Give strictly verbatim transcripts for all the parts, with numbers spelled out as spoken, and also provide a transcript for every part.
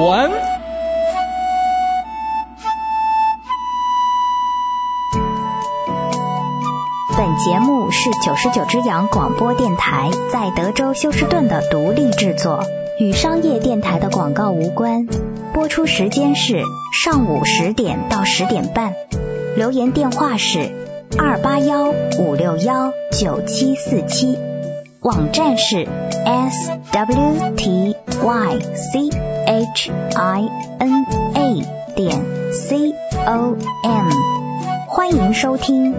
闻。 本节目是九十九只羊广播电台在德州休斯顿的独立制作，与商业电台的广告无关。播出时间是上午十点到十点半。留言电话是二八幺五六幺九七四七，网站是 s w t y c h i n a 点 c o m， 欢迎收听。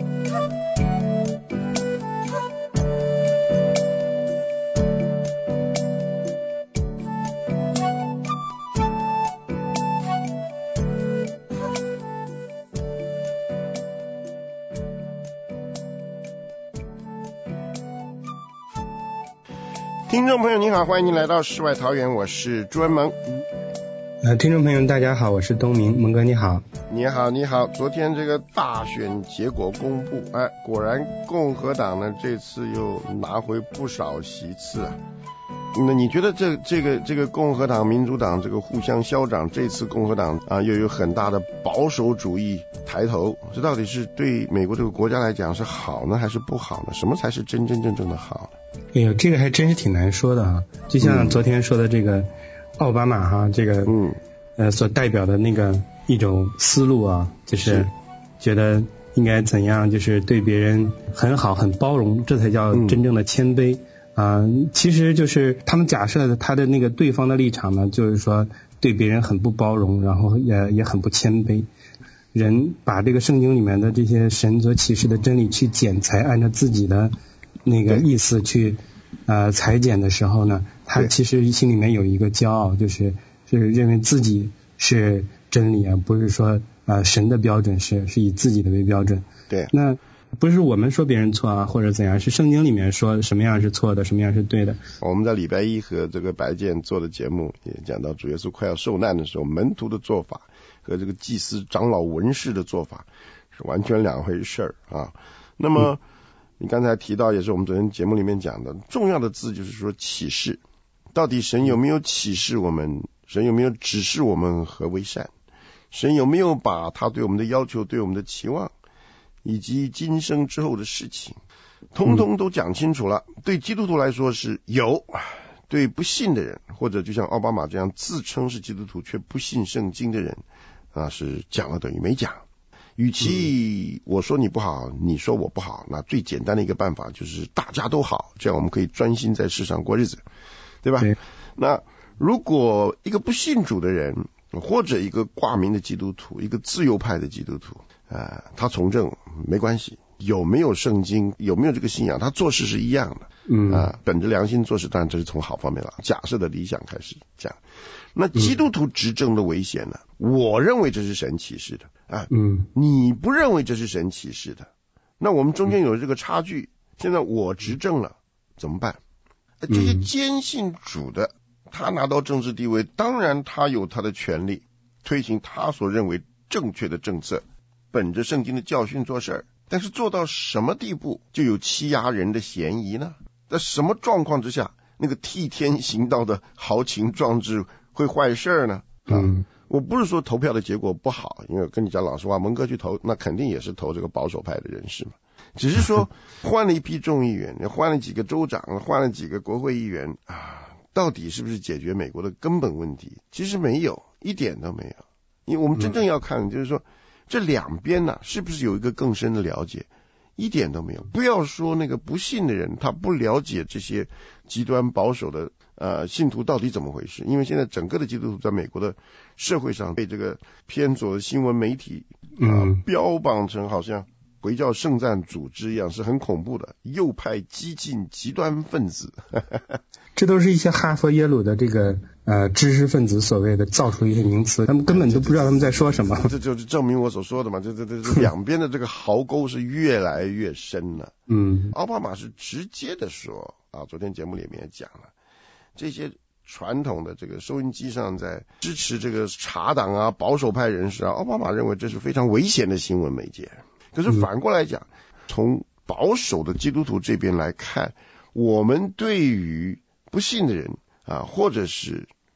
听众朋友您好，欢迎您来到世外桃源，我是朱文萌。 呃，听众朋友大家好，我是东明，蒙哥你好。 你好你好，昨天这个大选结果公布，哎，果然共和党呢这次又拿回不少席次啊。那你觉得这这个这个共和党民主党这个互相消长，这次共和党啊又有很大的保守主义抬头，这到底是对美国这个国家来讲是好呢还是不好呢？什么才是真真正正的好呢？ 哎呦，这个还真是挺难说的啊。就像昨天说的这个奥巴马哈，这个嗯呃所代表的那个一种思路啊，就是觉得应该怎样，就是对别人很好很包容，这才叫真正的谦卑。嗯啊、呃，其实就是他们假设的他的那个对方的立场呢，就是说对别人很不包容，然后也也很不谦卑。人把这个圣经里面的这些神所启示的真理去剪裁，按照自己的那个意思去呃裁剪的时候呢，他其实心里面有一个骄傲，就是是认为自己是真理啊，不是说呃神的标准是是以自己的为标准。 对， 那不是我们说别人错啊，或者怎样，是圣经里面说什么样是错的，什么样是对的。 我们在礼拜一和这个白健做的节目也讲到，主耶稣快要受难的时候，门徒的做法和这个祭司长老文士的做法是完全两回事儿啊。那么、嗯、你刚才提到，也是我们昨天节目里面讲的，重要的字就是说启示，到底神有没有启示我们，神有没有指示我们何为善，神有没有把他对我们的要求，对我们的期望以及今生之后的事情通通都讲清楚了、嗯、对基督徒来说是有，对不信的人，或者就像奥巴马这样自称是基督徒却不信圣经的人啊，是讲了等于没讲。与其我说你不好，你说我不好，那最简单的一个办法就是大家都好，这样我们可以专心在世上过日子，对吧？对。那如果一个不信主的人，或者一个挂名的基督徒，一个自由派的基督徒呃，他从政没关系，有没有圣经，有没有这个信仰，他做事是一样的。嗯啊、呃，本着良心做事，当然这是从好方面了。假设的理想开始讲，那基督徒执政的危险呢？嗯、我认为这是神启示的啊，嗯，你不认为这是神启示的，那我们中间有这个差距。现在我执政了，怎么办？这些坚信主的，他拿到政治地位，当然他有他的权利，推行他所认为正确的政策。本着圣经的教训做事儿，但是做到什么地步就有欺压人的嫌疑呢？在什么状况之下，那个替天行道的豪情壮志会坏事呢？嗯，我不是说投票的结果不好，因为跟你讲老实话，蒙哥去投，那肯定也是投这个保守派的人士嘛。只是说换了一批众议员，换了几个州长，换了几个国会议员啊，到底是不是解决美国的根本问题？其实没有，一点都没有。因为我们真正要看的就是说，这两边呢、啊，是不是有一个更深的了解？一点都没有。不要说那个不信的人，他不了解这些极端保守的呃信徒到底怎么回事。因为现在整个的基督徒在美国的社会上被这个偏左的新闻媒体啊、呃、标榜成好像回教圣战组织一样，是很恐怖的右派激进极端分子。 这都是一些哈佛耶鲁的这个呃知识分子所谓的造出一些名词，他们根本都不知道他们在说什么。 这就是证明我所说的嘛，这这这这两边的这个壕沟是越来越深了。嗯，奥巴马是直接的说啊，昨天节目里面也讲了，这些传统的这个收音机上在支持这个茶党啊、保守派人士啊，奥巴马认为这是非常危险的新闻媒介。可是反过来讲，从保守的基督徒这边来看，我们对于不信的人啊，或者是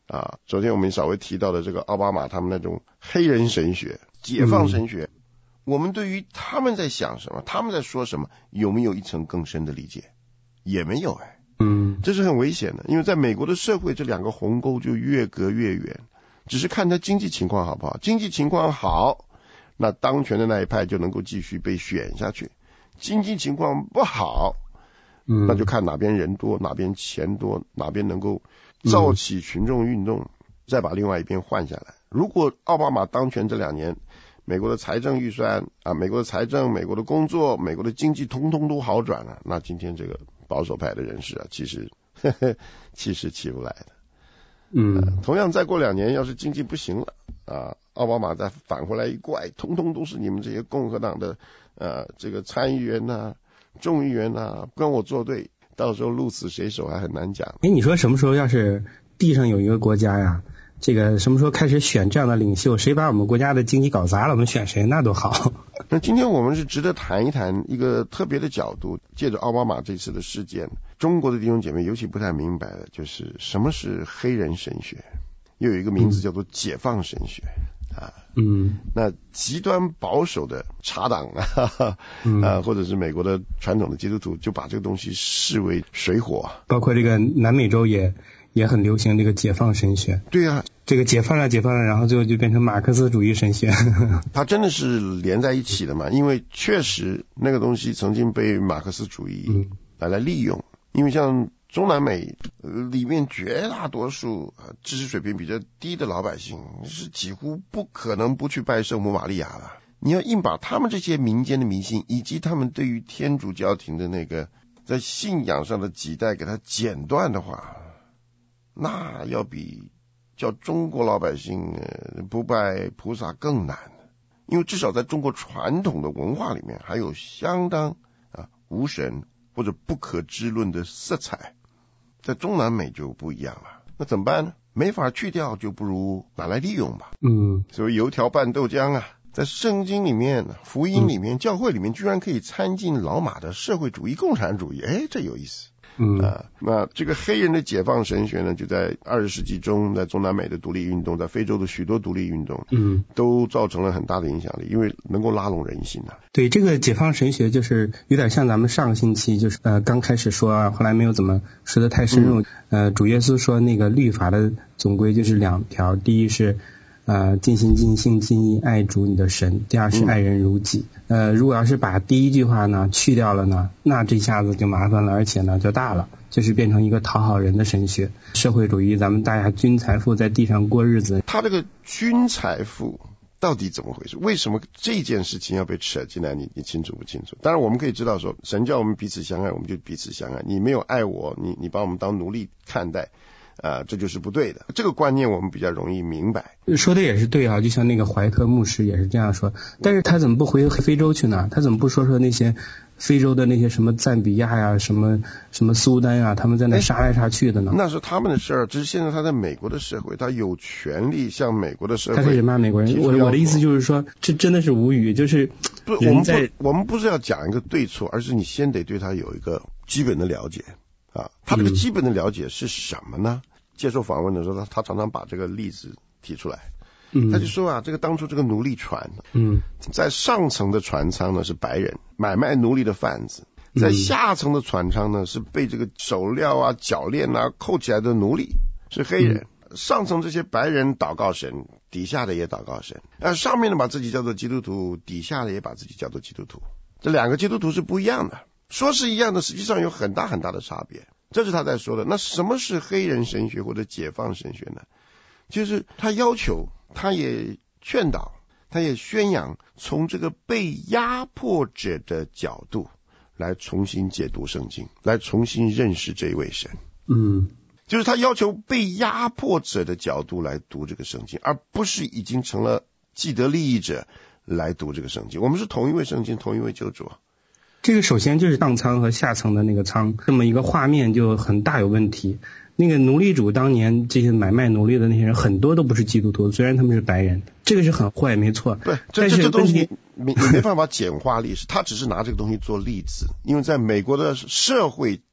啊，昨天我们稍微提到的这个奥巴马他们那种黑人神学、解放神学，嗯、我们对于他们在想什么，他们在说什么，有没有一层更深的理解？也没有哎， 嗯， 这是很危险的，因为在美国的社会，这两个鸿沟就越隔越远，只是看他经济情况好不好，经济情况好，那当权的那一派就能够继续被选下去，经济情况不好， 嗯， 那就看哪边人多，哪边钱多，哪边能够造起群众运动，嗯、再把另外一边换下来。如果奥巴马当权这两年，美国的财政预算啊，美国的财政、美国的工作、美国的经济通通都好转了，那今天这个保守派的人士啊，其实呵呵气势起不来的。 嗯、 呃，同样再过两年，要是经济不行了啊，奥巴马再返回来一怪，通通都是你们这些共和党的呃这个参议员呐、啊、众议员呐、啊，跟我作对，到时候鹿死谁手还很难讲。 哎，你说什么时候要是地上有一个国家呀，这个什么时候开始选这样的领袖，谁把我们国家的经济搞砸了，我们选谁那都好。 那今天我们是值得谈一谈一个特别的角度，借着奥巴马这次的事件，中国的弟兄姐妹尤其不太明白的就是什么是黑人神学，又有一个名字叫做解放神学。嗯啊， 嗯， 那极端保守的茶党啊，嗯、啊，或者是美国的传统的基督徒，就把这个东西视为水火。 包括这个南美洲也也很流行这个解放神学。 对啊， 这个解放了解放了，然后最后就变成马克思主义神学。 它真的是连在一起的嘛？因为确实那个东西曾经被马克思主义来来利用，嗯、因为像中南美里面绝大多数知识水平比较低的老百姓是几乎不可能不去拜圣母玛利亚的。你要硬把他们这些民间的迷信以及他们对于天主教廷的那个在信仰上的几代给它剪断的话，那要比叫中国老百姓不拜菩萨更难。因为至少在中国传统的文化里面还有相当啊无神或者不可知论的色彩，在中南美就不一样了。那怎么办呢？没法去掉，就不如拿来利用吧。 嗯， 所以油条拌豆浆啊，在圣经里面、福音里面、嗯、教会里面，居然可以参进老马的社会主义、共产主义，哎，这有意思。 嗯啊，那这个黑人的解放神学呢，就在二十世纪中，在中南美的独立运动，在非洲的许多独立运动， 嗯， 都造成了很大的影响力，因为能够拉拢人心啊。 对，这个解放神学就是有点像咱们上个星期就是呃刚开始说啊，后来没有怎么说的太深入。嗯、呃，主耶稣说那个律法的总归就是两条，第一是呃，尽心尽性尽意爱主你的神，第二是爱人如己。嗯、呃，如果要是把第一句话呢去掉了呢，那这下子就麻烦了，而且呢就大了，就是变成一个讨好人的神学，社会主义，咱们大家均财富在地上过日子。 他这个均财富到底怎么回事？为什么这件事情要被扯进来？你你清楚不清楚？当然我们可以知道说，神叫我们彼此相爱，我们就彼此相爱。你没有爱我，你你把我们当奴隶看待。啊，这就是不对的。这个观念我们比较容易明白。 说的也是对啊，就像那个怀特牧师也是这样说。但是他怎么不回非洲去呢？他怎么不说说那些非洲的那些什么赞比亚呀、什么什么苏丹呀，他们在那杀来杀去的呢？ 那是他们的事儿。只是现在他在美国的社会，他有权利向美国的社会。 他开始骂美国人。我我的意思就是说，这真的是无语。就是不，我们不，我们不是要讲一个对错，而是你先得对他有一个基本的了解啊。他这个基本的了解是什么呢？嗯，接受访问的时候，他他常常把这个例子提出来，嗯，他就说啊，这个当初这个奴隶船，嗯，在上层的船舱呢是白人买卖奴隶的贩子，在下层的船舱呢是被这个手镣啊、脚链啊扣起来的奴隶，是黑人。嗯、上层这些白人祷告神，底下的也祷告神，呃，上面的把自己叫做基督徒，底下的也把自己叫做基督徒，这两个基督徒是不一样的，说是一样的，实际上有很大很大的差别。这是他在说的。那什么是黑人神学或者解放神学呢？就是他要求，他也劝导，他也宣扬，从这个被压迫者的角度来重新解读圣经，来重新认识这位神。 嗯， 就是他要求被压迫者的角度来读这个圣经，而不是已经成了既得利益者来读这个圣经。我们是同一位圣经，同一位救主。 这个首先就是上层和下层的那个仓，这么一个画面就很大有问题。那个奴隶主当年这些买卖奴隶的那些人很多都不是基督徒，虽然他们是白人，这个是很坏，没错。 对，这这这东西你你没办法简化历史，他只是拿这个东西做例子，因为在美国的社会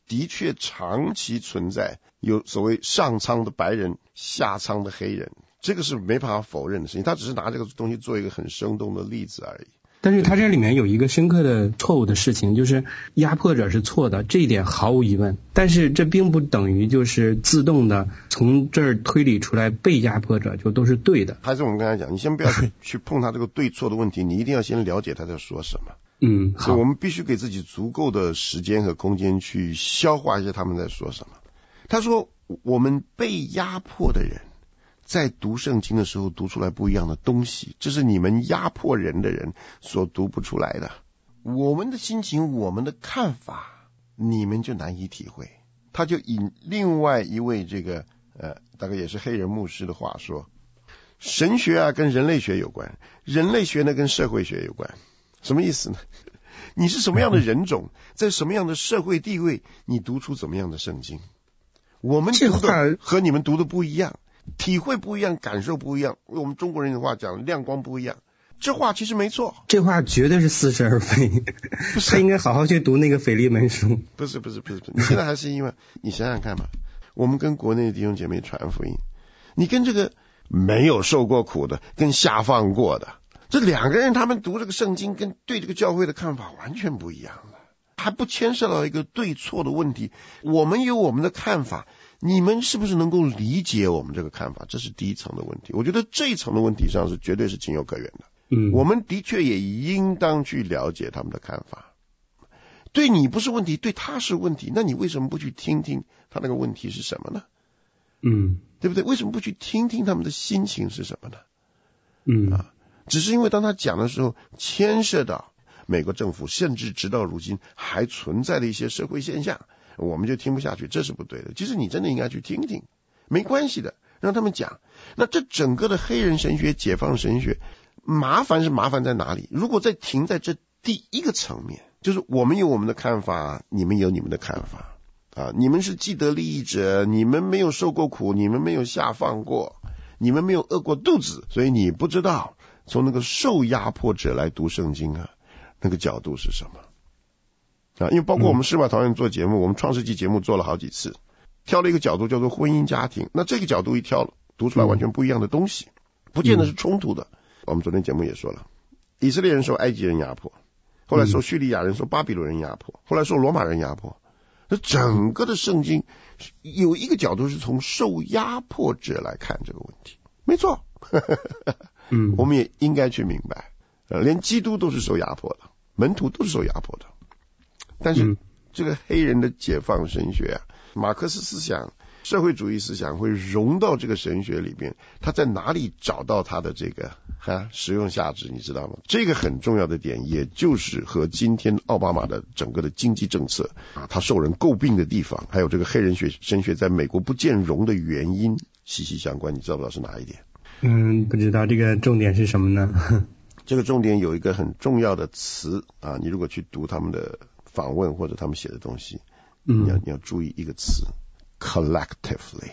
的确长期存在有所谓上苍的白人下苍的黑人，这个是没办法否认的事情，他只是拿这个东西做一个很生动的例子而已。 但是他这里面有一个深刻的错误的事情，就是压迫者是错的，这一点毫无疑问，但是这并不等于就是自动的从这儿推理出来被压迫者就都是对的。 还是我们刚才讲，你先不要去碰他这个对错的问题，你一定要先了解他在说什么。 嗯，好， 所以我们必须给自己足够的时间和空间去消化一下他们在说什么。他说我们被压迫的人在读圣经的时候读出来不一样的东西，这是你们压迫人的人所读不出来的。我们的心情，我们的看法，你们就难以体会。他就引另外一位这个呃，大概也是黑人牧师的话说，神学啊跟人类学有关，人类学呢跟社会学有关。什么意思呢？你是什么样的人种，在什么样的社会地位，你读出怎么样的圣经。我们读的和你们读的不一样，体会不一样，感受不一样。我们中国人的话讲，亮光不一样。这话其实没错， 这话绝对是似是而非。他应该好好去读那个腓利门书。 不是不是不是，你现在还是因为你想想看吧，我们跟国内的弟兄姐妹传福音，你跟这个没有受过苦的，跟下放过的，这两个人他们读这个圣经跟对这个教会的看法完全不一样的，还不牵涉到一个对错的问题。我们有我们的看法，你们是不是能够理解我们这个看法，这是第一层的问题。我觉得这一层的问题上是绝对是情有可原的。 嗯， 我们的确也应当去了解他们的看法。对你不是问题，对他是问题，那你为什么不去听听他那个问题是什么呢？ 嗯， 对不对？为什么不去听听他们的心情是什么呢？ 嗯啊，只是因为当他讲的时候牵涉到美国政府甚至直到如今还存在的一些社会现象，我们就听不下去，这是不对的。其实你真的应该去听听，没关系的，让他们讲。那这整个的黑人神学、解放神学，麻烦是麻烦在哪里？如果再停在这第一个层面，就是我们有我们的看法，你们有你们的看法啊，你们是既得利益者，你们没有受过苦，你们没有下放过，你们没有饿过肚子，所以你不知道从那个受压迫者来读圣经啊，那个角度是什么啊？因为包括我们司马桃园做节目，我们创世纪节目做了好几次，挑了一个角度叫做婚姻家庭，那这个角度一挑了，读出来完全不一样的东西，不见得是冲突的。我们昨天节目也说了，以色列人受埃及人压迫，后来受叙利亚人、受巴比伦人压迫，后来受罗马人压迫。那整个的圣经有一个角度是从受压迫者来看这个问题，没错。 嗯， 我们也应该去明白，呃，连基督都是受压迫的，门徒都是受压迫的。但是这个黑人的解放神学啊，马克思思想、社会主义思想会融到这个神学里边，他在哪里找到他的这个哈实用价值，你知道吗？这个很重要的点，也就是和今天奥巴马的整个的经济政策啊，他受人诟病的地方，还有这个黑人学神学在美国不见容的原因息息相关。你知道不知道是哪一点？ 嗯，不知道这个重点是什么呢？ 这个重点有一个很重要的词啊，你如果去读他们的访问或者他们写的东西， 嗯， 你要你要注意一个词 collectively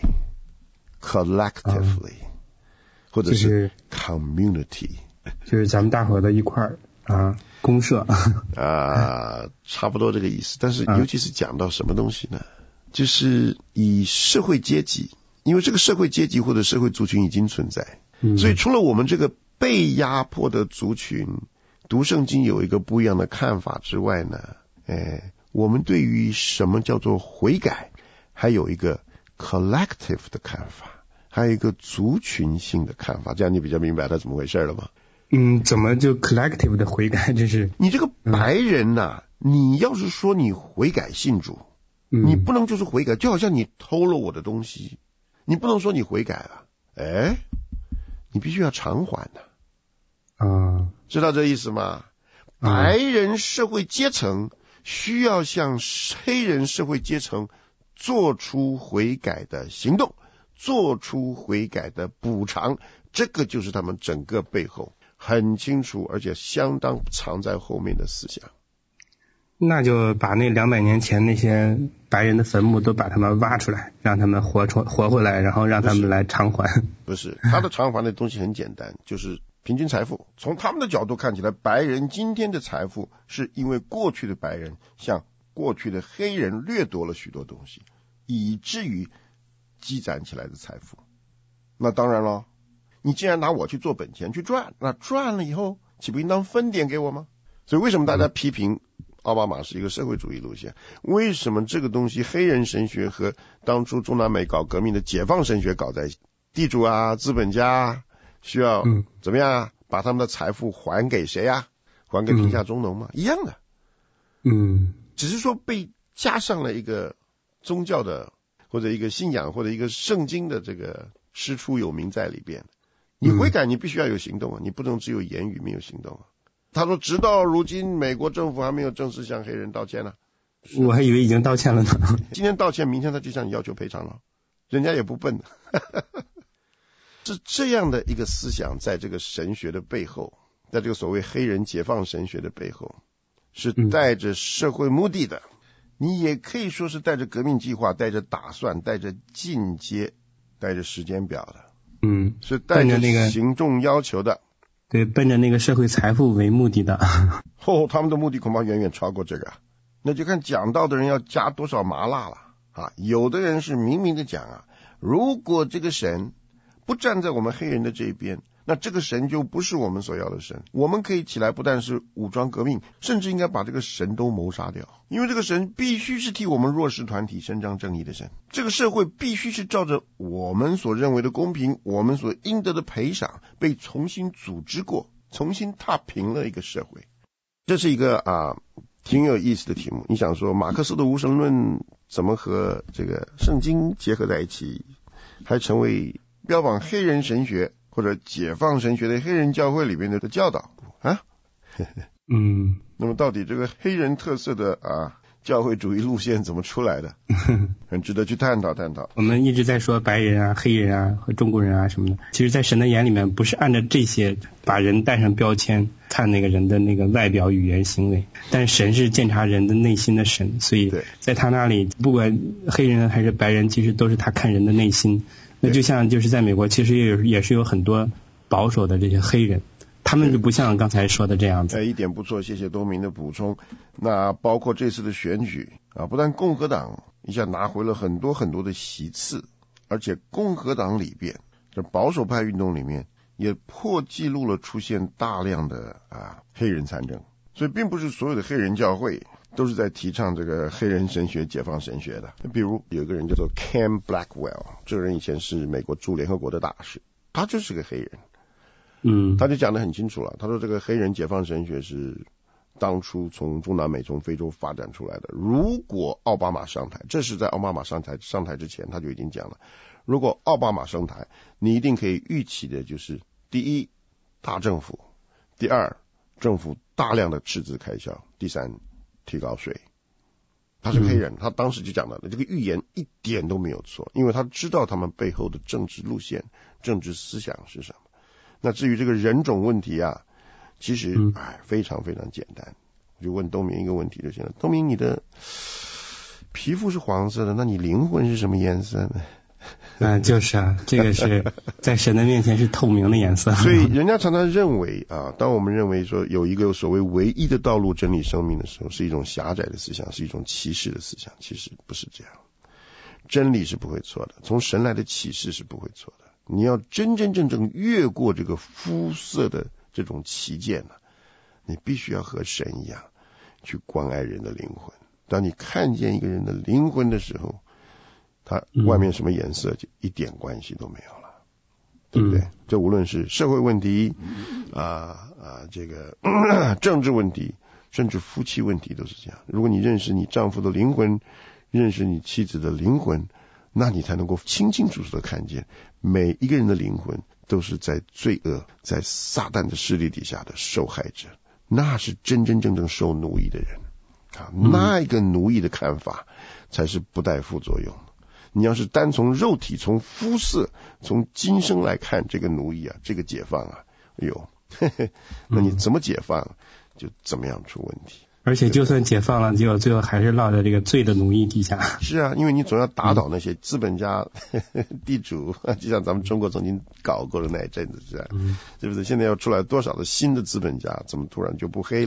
collectively、啊、或者是 community， 就是咱们大伙的一块儿啊公社啊，差不多这个意思。但是尤其是讲到什么东西呢、啊、就是以社会阶级，因为这个社会阶级或者社会族群已经存在、嗯、所以除了我们这个被压迫的族群读圣经有一个不一样的看法之外呢，哎，我们对于什么叫做悔改还有一个 collective 的看法，还有一个族群性的看法，这样你比较明白它怎么回事了吗？ 嗯，怎么就 collective 的悔改？这是你这个白人呐、啊嗯，你要是说你悔改信主、嗯、你不能就是悔改，就好像你偷了我的东西，你不能说你悔改了，哎，你必须要偿还的啊， 知道这意思吗？白人社会阶层需要向黑人社会阶层做出悔改的行动，做出悔改的补偿，这个就是他们整个背后很清楚而且相当藏在后面的思想。 那就把那两百年前那些白人的坟墓都把他们挖出来，让他们活出活回来，然后让他们来偿还。 不是，他的偿还的东西很简单，就是平均财富。从他们的角度看起来，白人今天的财富是因为过去的白人向过去的黑人掠夺了许多东西，以至于积攒起来的财富。那当然了，你既然拿我去做本钱去赚，那赚了以后岂不应当分点给我吗？所以为什么大家批评奥巴马是一个社会主义路线？为什么这个东西黑人神学和当初中南美搞革命的解放神学搞在一起？地主啊，资本家啊，需要怎么样啊？把他们的财富还给谁啊？还给贫下中农吗？一样的。 嗯， 只是说被加上了一个宗教的或者一个信仰或者一个圣经的这个师出有名在里边。你悔改你必须要有行动啊，你不能只有言语没有行动啊。他说直到如今美国政府还没有正式向黑人道歉呢、啊。 我还以为已经道歉了呢。 今天道歉，明天他就向你要求赔偿了，人家也不笨是这样的一个思想在这个神学的背后，在这个所谓黑人解放神学的背后，是带着社会目的的、嗯、你也可以说是带着革命计划，带着打算，带着进阶，带着时间表的。 嗯， 是带着那个行动要求的。 对，奔着那个社会财富为目的的。 哦，他们的目的恐怕远远超过这个，那就看讲道的人要加多少麻辣了啊！有的人是明明的讲啊，如果这个神不站在我们黑人的这一边，那这个神就不是我们所要的神。我们可以起来不但是武装革命，甚至应该把这个神都谋杀掉，因为这个神必须是替我们弱势团体伸张正义的神。这个社会必须是照着我们所认为的公平，我们所应得的赔偿被重新组织过，重新踏平了一个社会。这是一个啊挺有意思的题目。你想说马克思的无神论怎么和这个圣经结合在一起，还成为标榜黑人神学或者解放神学的黑人教会里面的教导啊？ 嗯， 那么到底这个黑人特色的啊教会主义路线怎么出来的？很值得去探讨探讨。 我们一直在说白人啊、黑人啊和中国人啊什么的，其实在神的眼里面不是按照这些把人带上标签看那个人的那个外表、语言、行为，但是神是鉴察人的内心的神，所以在他那里不管黑人还是白人，其实都是他看人的内心。那就像就是在美国其实也有也是有很多保守的这些黑人，他们就不像刚才说的这样子。 哎，一点不错，谢谢东明的补充。那包括这次的选举啊，不但共和党一下拿回了很多很多的席次，而且共和党里边这保守派运动里面也破纪录了出现大量的啊黑人参政。所以并不是所有的黑人教会都是在提倡这个黑人神学、解放神学的。比如有一个人叫做 Ken Blackwell， 这个人以前是美国驻联合国的大使，他就是个黑人。 嗯， 他就讲得很清楚了，他说这个黑人解放神学是当初从中南美、从非洲发展出来的。如果奥巴马上台，这是在奥巴马上台上台之前他就已经讲了，如果奥巴马上台，你一定可以预期的就是第一，大政府；第二，政府大量的赤字开销；第三，提高税。他是黑人，他当时就讲了，这个预言一点都没有错，因为他知道他们背后的政治路线、政治思想是什么。那至于这个人种问题啊，其实哎非常非常简单。我就问东明一个问题就行了，东明，你的皮肤是黄色的，那你灵魂是什么颜色呢？ 啊，就是啊，这个是在神的面前是透明的颜色。 所以人家常常认为啊，当我们认为说有一个所谓唯一的道路真理生命的时候，是一种狭窄的思想，是一种歧视的思想。其实不是这样，真理是不会错的，从神来的启示是不会错的。你要真真正正越过这个肤色的这种歧见呢、啊，你必须要和神一样去关爱人的灵魂。当你看见一个人的灵魂的时候，他外面什么颜色就一点关系都没有了，嗯、对不对？这无论是社会问题啊啊，这个政治问题，甚至夫妻问题都是这样。如果你认识你丈夫的灵魂，认识你妻子的灵魂，那你才能够清清楚楚的看见每一个人的灵魂都是在罪恶、在撒旦的势力底下的受害者，那是真真正正受奴役的人啊，那一个奴役的看法才是不带副作用的。你要是单从肉体、从肤色、从今生来看这个奴役啊，这个解放啊，哎呦，嘿嘿，那你怎么解放就怎么样出问题。 而且就算解放了，结果最后还是落在这个罪的奴役底下。 是啊，因为你总要打倒那些资本家、呵呵地主，就像咱们中国曾经搞过的那一阵子，是吧？嗯，是不是？现在要出来多少的新的资本家，怎么突然就不黑了呢？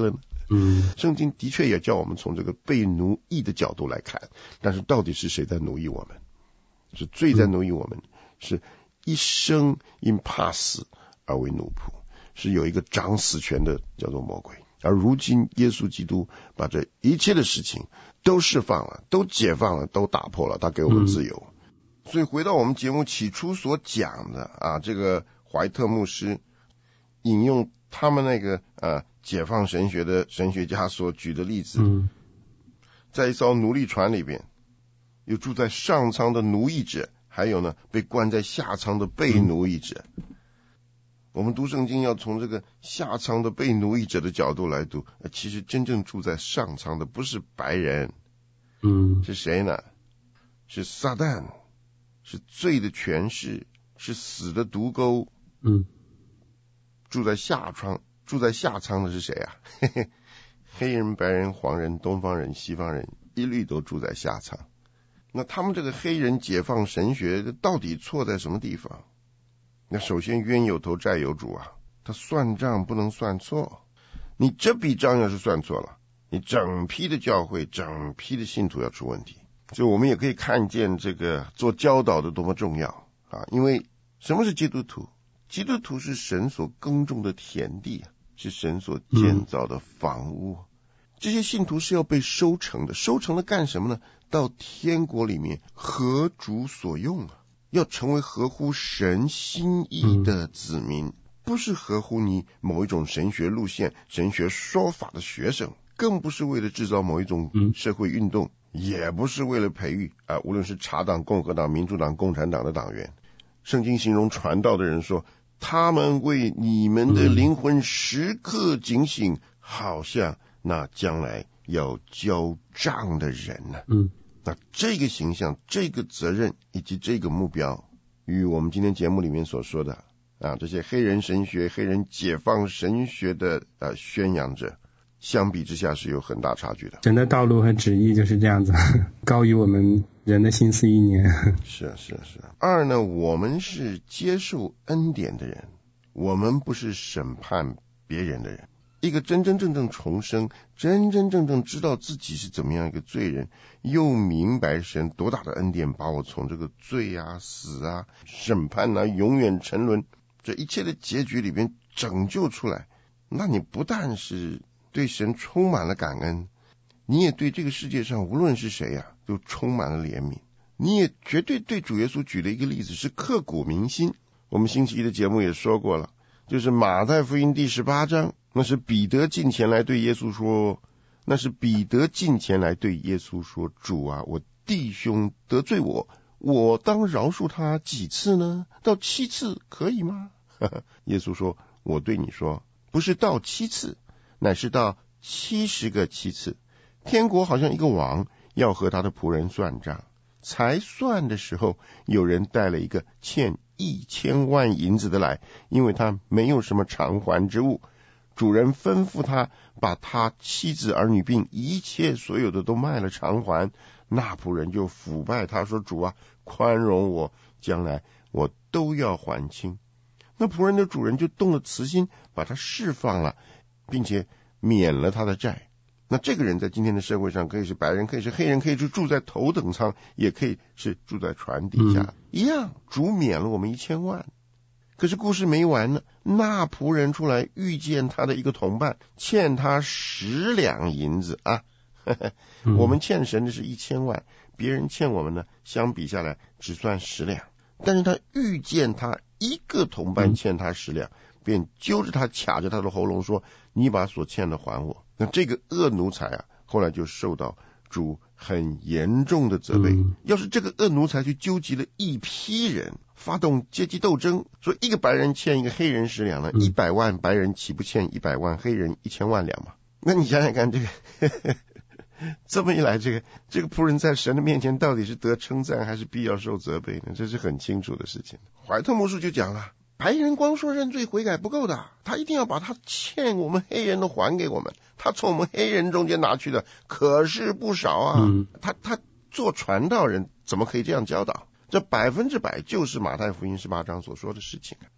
嗯， 圣经的确也叫我们从这个被奴役的角度来看，但是到底是谁在奴役我们？是罪在奴役我们，是一生因怕死而为奴仆，是有一个掌死权的叫做魔鬼。而如今耶稣基督把这一切的事情都释放了，都解放了，都打破了，他给我们自由。嗯、所以回到我们节目起初所讲的啊，这个怀特牧师引用他们那个呃解放神学的神学家所举的例子， 嗯、 在一艘奴隶船里边，有住在上舱的奴役者，还有呢被关在下舱的被奴役者。嗯、我们读圣经要从这个下舱的被奴役者的角度来读，其实真正住在上舱的不是白人， 嗯， 是谁呢？是撒旦，是罪的权势，是死的毒钩。 嗯， 住在下舱，住在下舱的是谁啊？嘿嘿，黑人、白人、黄人、东方人、西方人，一律都住在下舱。那他们这个黑人解放神学到底错在什么地方？那首先冤有头债有主啊，他算账不能算错。你这笔账要是算错了，你整批的教会，整批的信徒要出问题。所以我们也可以看见这个做教导的多么重要啊！因为什么是基督徒？基督徒是神所耕种的田地，是神所建造的房屋。嗯、这些信徒是要被收成的，收成了干什么呢？到天国里面合主所用啊，要成为合乎神心意的子民，嗯、不是合乎你某一种神学路线、神学说法的学生，更不是为了制造某一种社会运动，嗯、也不是为了培育啊，无论是茶党、共和党、民主党、共产党的党员。圣经形容传道的人说，他们为你们的灵魂时刻警醒，嗯、好像那将来要交账的人呢、啊。 嗯， 那这个形象、这个责任以及这个目标，与我们今天节目里面所说的啊，这些黑人神学、黑人解放神学的呃宣扬者，相比之下是有很大差距的。 神的道路和旨意就是这样子，高于我们人的心思意念。 是是是。二呢，我们是接受恩典的人，我们不是审判别人的人。一个真真正正重生，真真正正知道自己是怎么样一个罪人，又明白神多大的恩典把我从这个罪啊、死啊、审判啊、永远沉沦这一切的结局里边拯救出来，那你不但是对神充满了感恩，你也对这个世界上无论是谁啊都充满了怜悯，你也绝对对主耶稣举了一个例子是刻骨铭心。我们星期一的节目也说过了，就是马太福音第十八章，那是彼得近前来对耶稣说，那是彼得近前来对耶稣说，主啊，我弟兄得罪我，我当饶恕他几次呢？到七次可以吗？耶稣说，我对你说，不是到七次，乃是到七十个七次。天国好像一个王要和他的仆人算账，才算的时候，有人带了一个欠一千万银子的来，因为他没有什么偿还之物。主人吩咐他把他妻子儿女并一切所有的都卖了偿还。那仆人就腐败他说，主啊，宽容我，将来我都要还清。那仆人的主人就动了慈心，把他释放了，并且免了他的债。那这个人在今天的社会上可以是白人，可以是黑人，可以是住在头等舱，也可以是住在船底下、嗯、一样，主免了我们一千万。可是故事没完呢，那仆人出来遇见他的一个同伴，欠他十两银子啊呵呵、嗯、我们欠神的是一千万，别人欠我们呢，相比下来只算十两。但是他遇见他一个同伴欠他十两、嗯、便揪着他卡着他的喉咙说，你把所欠的还我。那这个恶奴才啊，后来就受到主很严重的责备、嗯、要是这个恶奴才去纠集了一批人，发动阶级斗争，说一个白人欠一个黑人十两呢，一百、嗯、万白人岂不欠一百万黑人一千万两吗？那你想想看，这个呵呵这么一来，这个这个仆人在神的面前到底是得称赞还是必要受责备呢？这是很清楚的事情。怀特牧师就讲了，白人光说认罪悔改不够的，他一定要把他欠我们黑人的还给我们，他从我们黑人中间拿去的可是不少啊。嗯、他他做传道人怎么可以这样教导？这百分之百就是马太福音十八章所说的事情。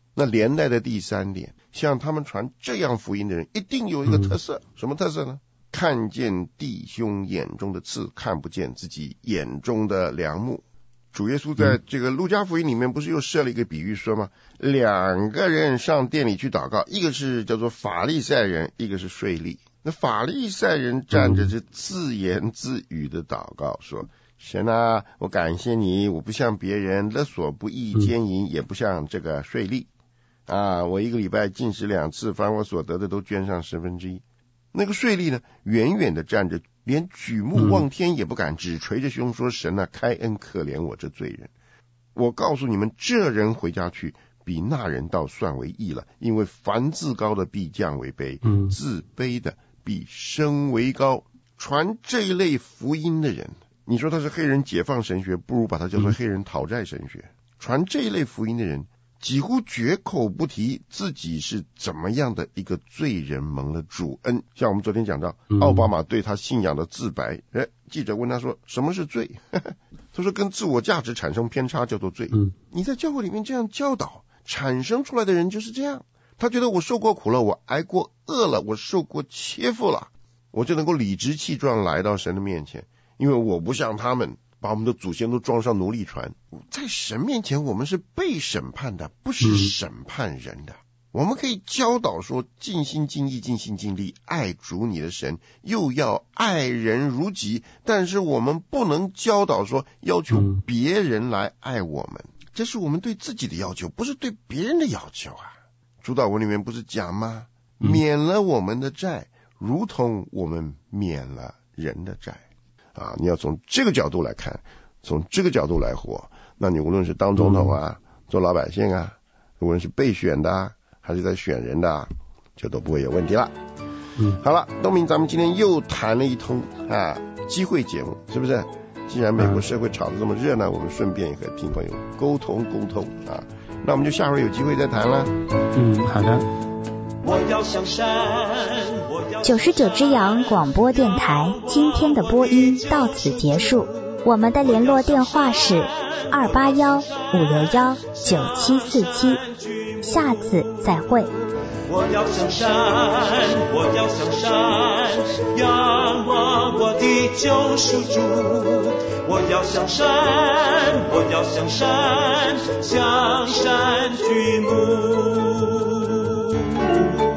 那连带的第三点，像他们传这样福音的人一定有一个特色，什么特色呢？看见弟兄眼中的刺，看不见自己眼中的梁木。主耶稣在这个路加福音里面不是又设了一个比喻说吗？两个人上殿里去祷告，一个是叫做法利赛人，一个是税吏。那法利赛人站着是自言自语的祷告，说神啊，我感谢你，我不像别人勒索不义奸淫，也不像这个税吏啊，我一个礼拜进食两次，凡我所得的都捐上十分之一。那个税吏呢，远远的站着，连举目望天也不敢，只捶着胸说，神啊，开恩可怜我这罪人。我告诉你们，这人回家去，比那人倒算为义了，因为凡自高的必降为卑，嗯、自卑的必升为高。传这一类福音的人，你说他是黑人解放神学，不如把他叫做黑人讨债神学。传这一类福音的人几乎绝口不提自己是怎么样的一个罪人蒙了主恩。像我们昨天讲到奥巴马对他信仰的自白，哎，记者问他说什么是罪？他说跟自我价值产生偏差叫做罪。你在教会里面这样教导，产生出来的人就是这样，他觉得我受过苦了，我挨过饿了，我受过切腹了，我就能够理直气壮来到神的面前，因为我不像他们把我们的祖先都装上奴隶船。在神面前我们是被审判的，不是审判人的。我们可以教导说尽心尽意尽心尽力爱主你的神，又要爱人如己，但是我们不能教导说要求别人来爱我们，这是我们对自己的要求，不是对别人的要求啊。主祷文里面不是讲吗？免了我们的债，如同我们免了人的债啊。你要从这个角度来看，从这个角度来活，那你无论是当总统啊，做老百姓啊，无论是被选的啊，还是在选人的啊，就都不会有问题了。嗯，好了，东明，咱们今天又谈了一通啊机会节目，是不是？既然美国社会吵得这么热闹，我们顺便也和听朋友沟通沟通啊。那我们就下回有机会再谈了。 嗯，好的。 我要向山，九十九只羊广播电台今天的播音到此结束。我们的联络电话是二八幺五六幺九七四七，下次再会。我要向山，我要向山，仰望我的救赎主。我要向山，我要向山，向山举目。